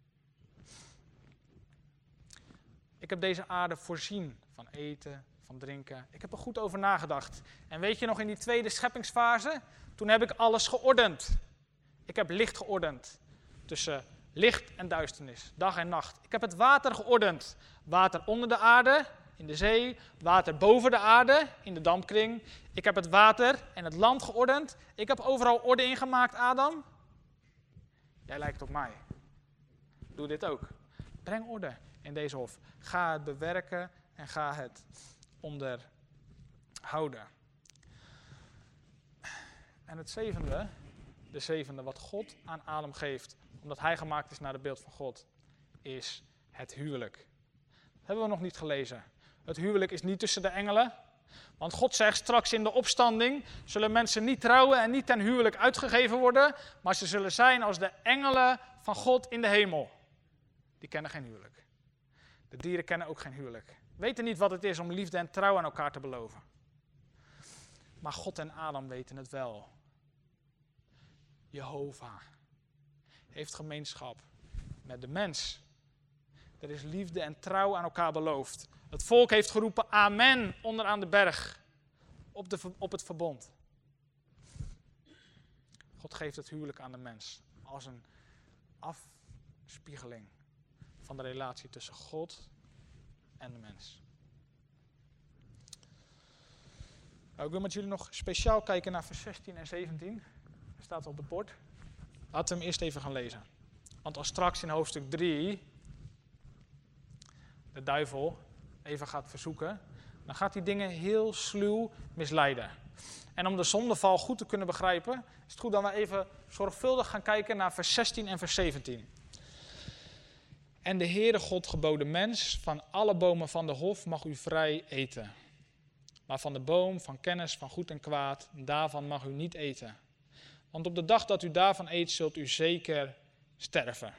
Ik heb deze aarde voorzien van eten, van drinken. Ik heb er goed over nagedacht. En weet je nog, in die tweede scheppingsfase, toen heb ik alles geordend. Ik heb licht geordend. Tussen licht en duisternis, dag en nacht. Ik heb het water geordend. Water onder de aarde, in de zee. Water boven de aarde, in de dampkring. Ik heb het water en het land geordend. Ik heb overal orde ingemaakt, Adam. Jij lijkt op mij. Doe dit ook. Breng orde in deze hof. Ga het bewerken en ga het onderhouden. En het 7e, de 7e wat God aan Adam geeft, omdat hij gemaakt is naar het beeld van God, is het huwelijk. Dat hebben we nog niet gelezen. Het huwelijk is niet tussen de engelen. Want God zegt straks in de opstanding zullen mensen niet trouwen en niet ten huwelijk uitgegeven worden, maar ze zullen zijn als de engelen van God in de hemel. Die kennen geen huwelijk. De dieren kennen ook geen huwelijk. Weten niet wat het is om liefde en trouw aan elkaar te beloven. Maar God en Adam weten het wel. Jehovah heeft gemeenschap met de mens. Er is liefde en trouw aan elkaar beloofd. Het volk heeft geroepen amen onderaan de berg. Op het verbond. God geeft het huwelijk aan de mens. Als een afspiegeling van de relatie tussen God en de mens. Nou, ik wil met jullie nog speciaal kijken naar vers 16 en 17. Dat staat op het bord. Laten we hem eerst even gaan lezen. Want als straks in hoofdstuk 3 de duivel even gaat verzoeken, dan gaat hij dingen heel sluw misleiden. En om de zondeval goed te kunnen begrijpen, is het goed dat we even zorgvuldig gaan kijken naar vers 16 en vers 17. En de Heere God gebood de mens, van alle bomen van de hof mag u vrij eten. Maar van de boom van kennis van goed en kwaad, daarvan mag u niet eten. Want op de dag dat u daarvan eet, zult u zeker sterven.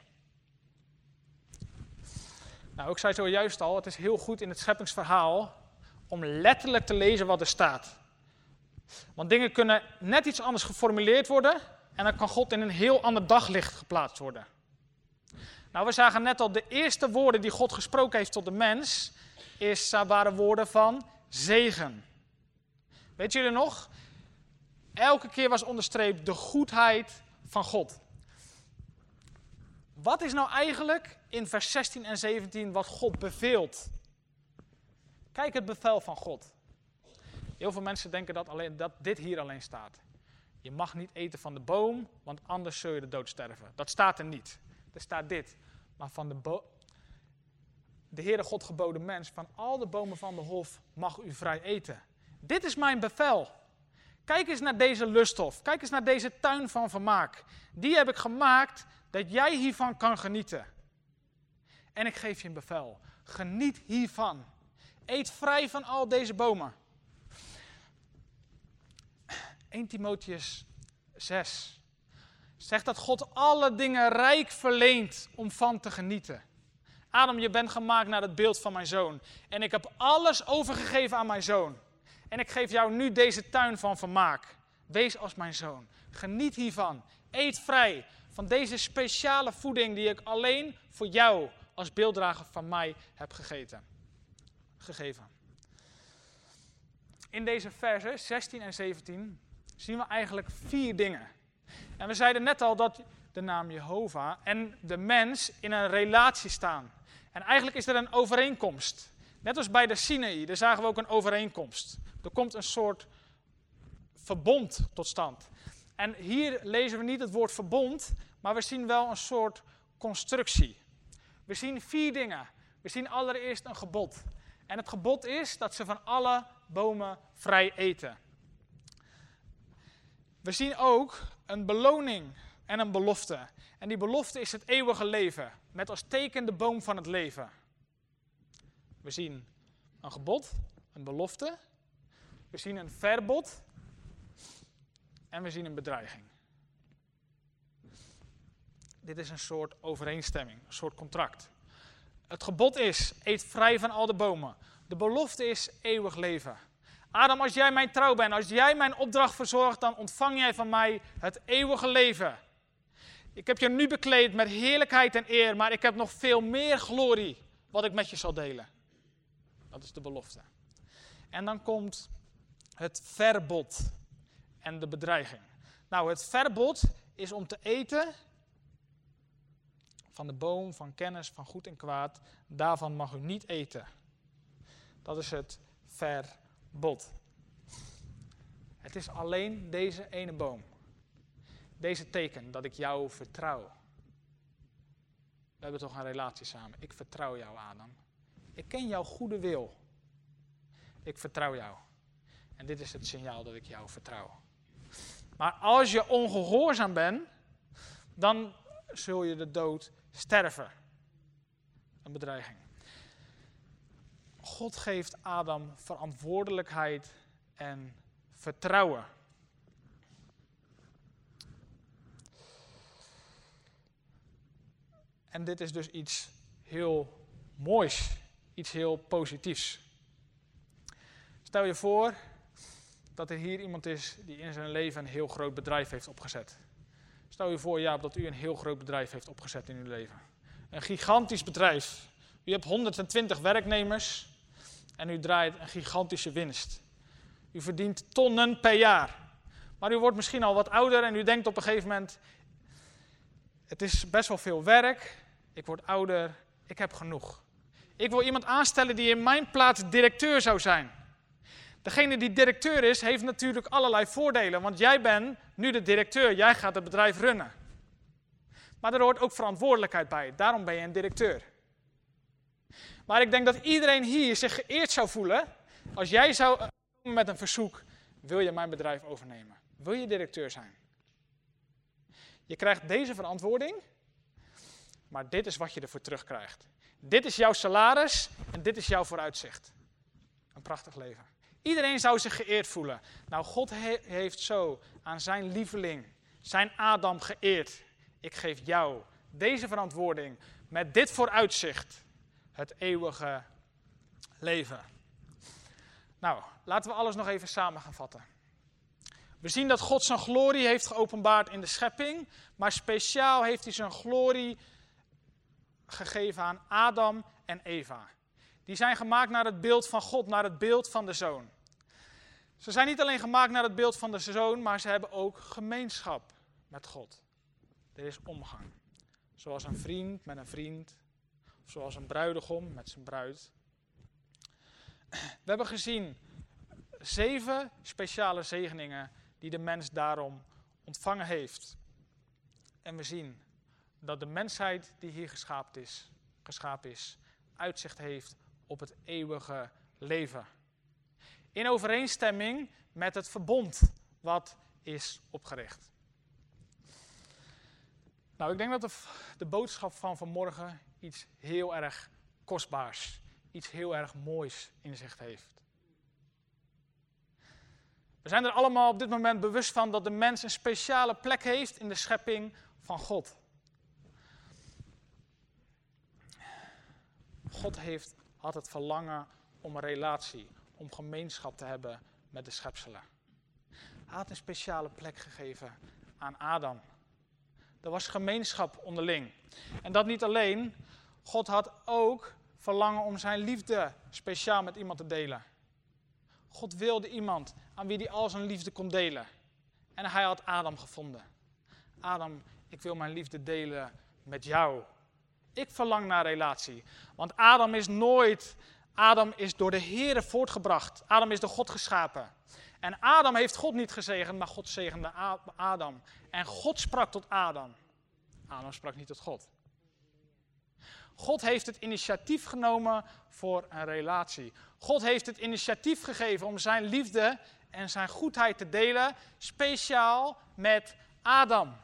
Nou, ik zei zojuist al, het is heel goed in het scheppingsverhaal om letterlijk te lezen wat er staat. Want dingen kunnen net iets anders geformuleerd worden en dan kan God in een heel ander daglicht geplaatst worden. Nou, we zagen net al, de eerste woorden die God gesproken heeft tot de mens, waren woorden van zegen. Weet jullie nog? Elke keer was onderstreept de goedheid van God. Wat is nou eigenlijk in vers 16 en 17 wat God beveelt? Kijk het bevel van God. Heel veel mensen denken dat dit hier alleen staat. Je mag niet eten van de boom, want anders zul je de dood sterven. Dat staat er niet. Er staat dit. Maar van de Heere God geboden mens, van al de bomen van de hof mag u vrij eten. Dit is mijn bevel. Kijk eens naar deze lusthof. Kijk eens naar deze tuin van vermaak. Die heb ik gemaakt dat jij hiervan kan genieten. En ik geef je een bevel. Geniet hiervan. Eet vrij van al deze bomen. 1 Timotheüs 6 zegt dat God alle dingen rijk verleent om van te genieten. Adam, je bent gemaakt naar het beeld van mijn zoon. En ik heb alles overgegeven aan mijn zoon. En ik geef jou nu deze tuin van vermaak. Wees als mijn zoon. Geniet hiervan. Eet vrij van deze speciale voeding die ik alleen voor jou als beelddrager van mij heb gegeven. In deze versen 16 en 17 zien we eigenlijk 4 dingen. En we zeiden net al dat de naam Jehovah en de mens in een relatie staan. En eigenlijk is er een overeenkomst. Net als bij de Sinaï, daar zagen we ook een overeenkomst. Er komt een soort verbond tot stand. En hier lezen we niet het woord verbond, maar we zien wel een soort constructie. We zien 4 dingen. We zien allereerst een gebod. En het gebod is dat ze van alle bomen vrij eten. We zien ook een beloning en een belofte. En die belofte is het eeuwige leven, met als teken de boom van het leven. We zien een gebod, een belofte. We zien een verbod. En we zien een bedreiging. Dit is een soort overeenstemming, een soort contract. Het gebod is, eet vrij van al de bomen. De belofte is eeuwig leven. Adam, als jij mijn trouw bent, als jij mijn opdracht verzorgt, dan ontvang jij van mij het eeuwige leven. Ik heb je nu bekleed met heerlijkheid en eer, maar ik heb nog veel meer glorie wat ik met je zal delen. Dat is de belofte. En dan komt het verbod en de bedreiging. Nou, het verbod is om te eten van de boom van kennis van goed en kwaad. Daarvan mag u niet eten. Dat is het verbod. Het is alleen deze ene boom. Deze teken dat ik jou vertrouw. We hebben toch een relatie samen. Ik vertrouw jou, Adam. Ik ken jouw goede wil. Ik vertrouw jou. En dit is het signaal dat ik jou vertrouw. Maar als je ongehoorzaam bent, dan zul je de dood sterven. Een bedreiging. God geeft Adam verantwoordelijkheid en vertrouwen. En dit is dus iets heel moois, iets heel positiefs. Stel je voor dat er hier iemand is die in zijn leven een heel groot bedrijf heeft opgezet. Stel je voor, Jaap, dat u een heel groot bedrijf heeft opgezet in uw leven. Een gigantisch bedrijf. U hebt 120 werknemers en u draait een gigantische winst. U verdient tonnen per jaar. Maar u wordt misschien al wat ouder en u denkt op een gegeven moment, het is best wel veel werk, ik word ouder, ik heb genoeg. Ik wil iemand aanstellen die in mijn plaats directeur zou zijn. Degene die directeur is, heeft natuurlijk allerlei voordelen, want jij bent nu de directeur, jij gaat het bedrijf runnen. Maar er hoort ook verantwoordelijkheid bij, daarom ben je een directeur. Maar ik denk dat iedereen hier zich geëerd zou voelen als jij zou komen met een verzoek, wil je mijn bedrijf overnemen? Wil je directeur zijn? Je krijgt deze verantwoording, maar dit is wat je ervoor terugkrijgt. Dit is jouw salaris en dit is jouw vooruitzicht. Een prachtig leven. Iedereen zou zich geëerd voelen. Nou, God heeft zo aan zijn lieveling, zijn Adam geëerd. Ik geef jou deze verantwoording met dit vooruitzicht. Het eeuwige leven. Nou, laten we alles nog even samen gaan vatten. We zien dat God zijn glorie heeft geopenbaard in de schepping, maar speciaal heeft hij zijn glorie gegeven aan Adam en Eva. Die zijn gemaakt naar het beeld van God, naar het beeld van de Zoon. Ze zijn niet alleen gemaakt naar het beeld van de Zoon, maar ze hebben ook gemeenschap met God. Er is omgang. Zoals een vriend met een vriend. Of zoals een bruidegom met zijn bruid. We hebben gezien 7 speciale zegeningen die de mens daarom ontvangen heeft. En we zien dat de mensheid die hier geschapen is, uitzicht heeft op het eeuwige leven. In overeenstemming met het verbond wat is opgericht. Nou, ik denk dat de boodschap van vanmorgen iets heel erg kostbaars, iets heel erg moois in zich heeft. We zijn er allemaal op dit moment bewust van dat de mens een speciale plek heeft in de schepping van God. God had het verlangen om een relatie, om gemeenschap te hebben met de schepselen. Hij had een speciale plek gegeven aan Adam. Er was gemeenschap onderling. En dat niet alleen, God had ook verlangen om zijn liefde speciaal met iemand te delen. God wilde iemand aan wie hij al zijn liefde kon delen. En hij had Adam gevonden. Adam, ik wil mijn liefde delen met jou. Ik verlang naar relatie. Want Adam is door de Heere voortgebracht. Adam is door God geschapen. En Adam heeft God niet gezegend, maar God zegende Adam. En God sprak tot Adam. Adam sprak niet tot God. God heeft het initiatief genomen voor een relatie. God heeft het initiatief gegeven om zijn liefde en zijn goedheid te delen, speciaal met Adam.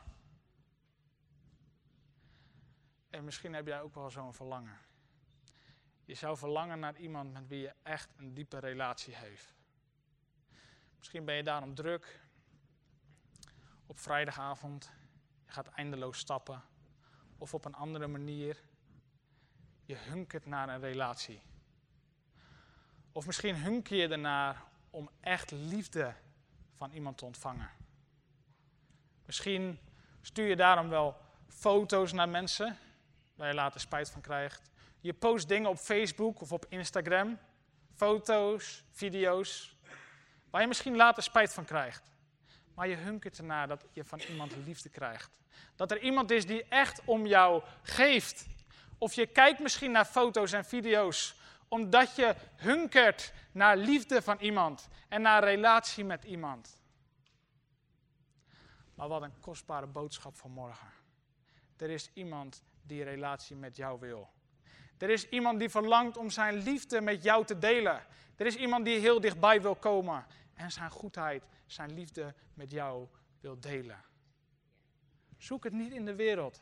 En misschien heb jij ook wel zo'n verlangen. Je zou verlangen naar iemand met wie je echt een diepe relatie heeft. Misschien ben je daarom druk. Op vrijdagavond. Je gaat eindeloos stappen. Of op een andere manier. Je hunkert naar een relatie. Of misschien hunker je ernaar om echt liefde van iemand te ontvangen. Misschien stuur je daarom wel foto's naar mensen waar je later spijt van krijgt. Je post dingen op Facebook of op Instagram. Foto's, video's, waar je misschien later spijt van krijgt. Maar je hunkert ernaar dat je van iemand liefde krijgt. Dat er iemand is die echt om jou geeft. Of je kijkt misschien naar foto's en video's omdat je hunkert naar liefde van iemand en naar relatie met iemand. Maar wat een kostbare boodschap vanmorgen. Er is iemand die relatie met jou wil. Er is iemand die verlangt om zijn liefde met jou te delen. Er is iemand die heel dichtbij wil komen en zijn goedheid, zijn liefde met jou wil delen. Zoek het niet in de wereld.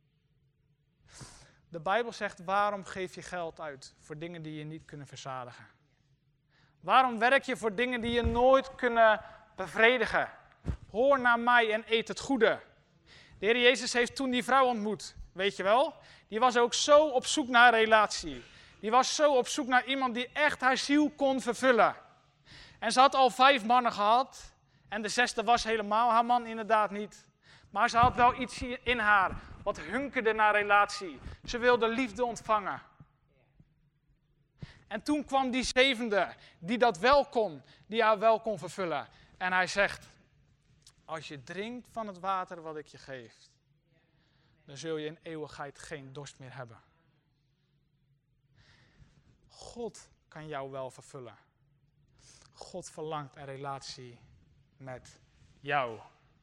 De Bijbel zegt, waarom geef je geld uit voor dingen die je niet kunnen verzadigen? Waarom werk je voor dingen die je nooit kunnen bevredigen? Hoor naar mij en eet het goede. De Heer Jezus heeft toen die vrouw ontmoet, weet je wel? Die was ook zo op zoek naar een relatie. Die was zo op zoek naar iemand die echt haar ziel kon vervullen. En ze had al 5 mannen gehad. En de 6e was helemaal haar man inderdaad niet. Maar ze had wel iets in haar wat hunkerde naar relatie. Ze wilde liefde ontvangen. En toen kwam die 7e, die dat wel kon, die haar wel kon vervullen. En hij zegt, als je drinkt van het water wat ik je geef, dan zul je in eeuwigheid geen dorst meer hebben. God kan jou wel vervullen. God verlangt een relatie met jou.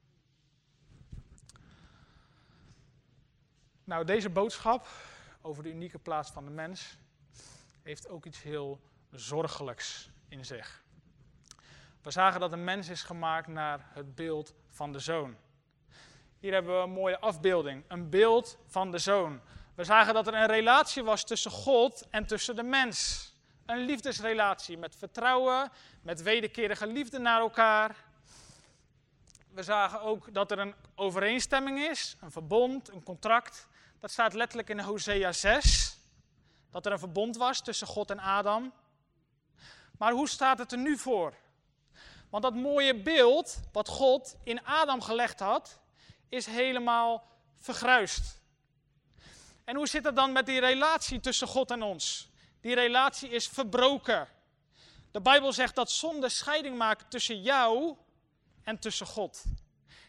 Nou, deze boodschap over de unieke plaats van de mens heeft ook iets heel zorgelijks in zich. We zagen dat de mens is gemaakt naar het beeld van de zoon. Hier hebben we een mooie afbeelding, een beeld van de zoon. We zagen dat er een relatie was tussen God en tussen de mens. Een liefdesrelatie met vertrouwen, met wederkerige liefde naar elkaar. We zagen ook dat er een overeenstemming is, een verbond, een contract. Dat staat letterlijk in Hosea 6. Dat er een verbond was tussen God en Adam. Maar hoe staat het er nu voor? Want dat mooie beeld wat God in Adam gelegd had, is helemaal vergruisd. En hoe zit het dan met die relatie tussen God en ons? Die relatie is verbroken. De Bijbel zegt dat zonde scheiding maakt tussen jou en tussen God.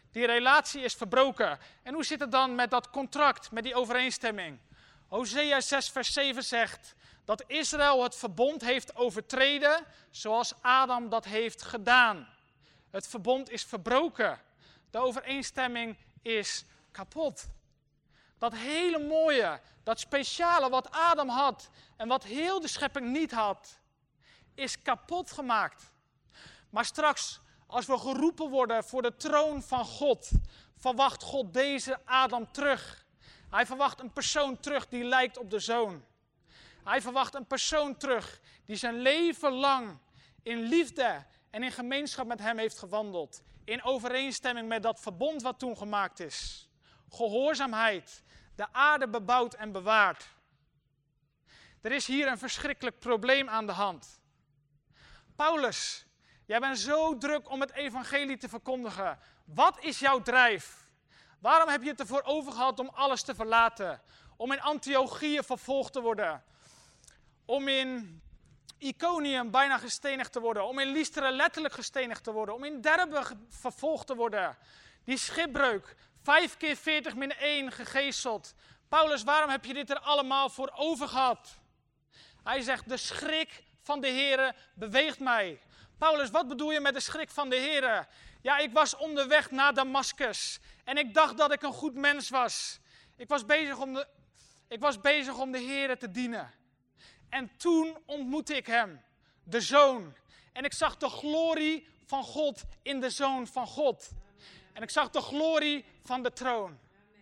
Die relatie is verbroken. En hoe zit het dan met dat contract, met die overeenstemming? Hosea 6 vers 7 zegt dat Israël het verbond heeft overtreden zoals Adam dat heeft gedaan. Het verbond is verbroken. De overeenstemming is kapot. Dat hele mooie, dat speciale wat Adam had en wat heel de schepping niet had, is kapot gemaakt. Maar straks, als we geroepen worden voor de troon van God, verwacht God deze Adam terug. Hij verwacht een persoon terug die lijkt op de Zoon. Hij verwacht een persoon terug die zijn leven lang in liefde en in gemeenschap met hem heeft gewandeld. In overeenstemming met dat verbond wat toen gemaakt is. Gehoorzaamheid, de aarde bebouwd en bewaard. Er is hier een verschrikkelijk probleem aan de hand. Paulus, jij bent zo druk om het evangelie te verkondigen. Wat is jouw drijf? Waarom heb je het ervoor over gehad om alles te verlaten? Om in Antiochië vervolgd te worden. Om in Iconium bijna gestenigd te worden. Om in Lystra letterlijk gestenigd te worden. Om in Derbe vervolgd te worden. Die schipbreuk. 5 keer 40 min 1 gegezeld. Paulus, waarom heb je dit er allemaal voor over gehad? Hij zegt, de schrik van de Here beweegt mij. Paulus, wat bedoel je met de schrik van de Here? Ja, ik was onderweg naar Damascus. En ik dacht dat ik een goed mens was. Ik was bezig om de Here te dienen. En toen ontmoette ik hem, de Zoon. En ik zag de glorie van God in de Zoon van God. En ik zag de glorie van de troon.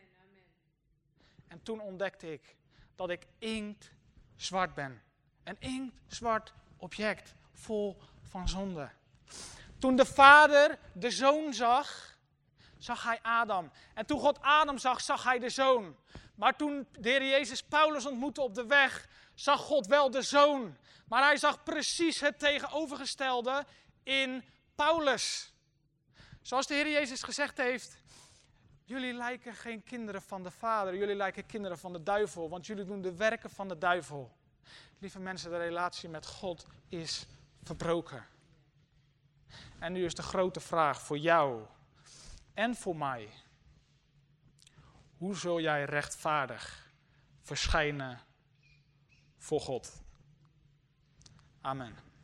En toen ontdekte ik dat ik inktzwart ben. Een inktzwart object, vol van zonde. Toen de Vader de Zoon zag, zag hij Adam. En toen God Adam zag, zag hij de Zoon. Maar toen de Heer Jezus Paulus ontmoette op de weg, zag God wel de Zoon. Maar hij zag precies het tegenovergestelde in Paulus. Zoals de Heer Jezus gezegd heeft, jullie lijken geen kinderen van de Vader, jullie lijken kinderen van de duivel, want jullie doen de werken van de duivel. Lieve mensen, de relatie met God is verbroken. En nu is de grote vraag voor jou en voor mij. Hoe zul jij rechtvaardig verschijnen voor God? Amen.